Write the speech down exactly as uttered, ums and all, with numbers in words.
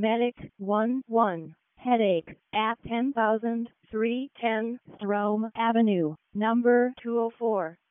Medic one one. Headache at ten thousand three ten Throme Avenue, number two oh four.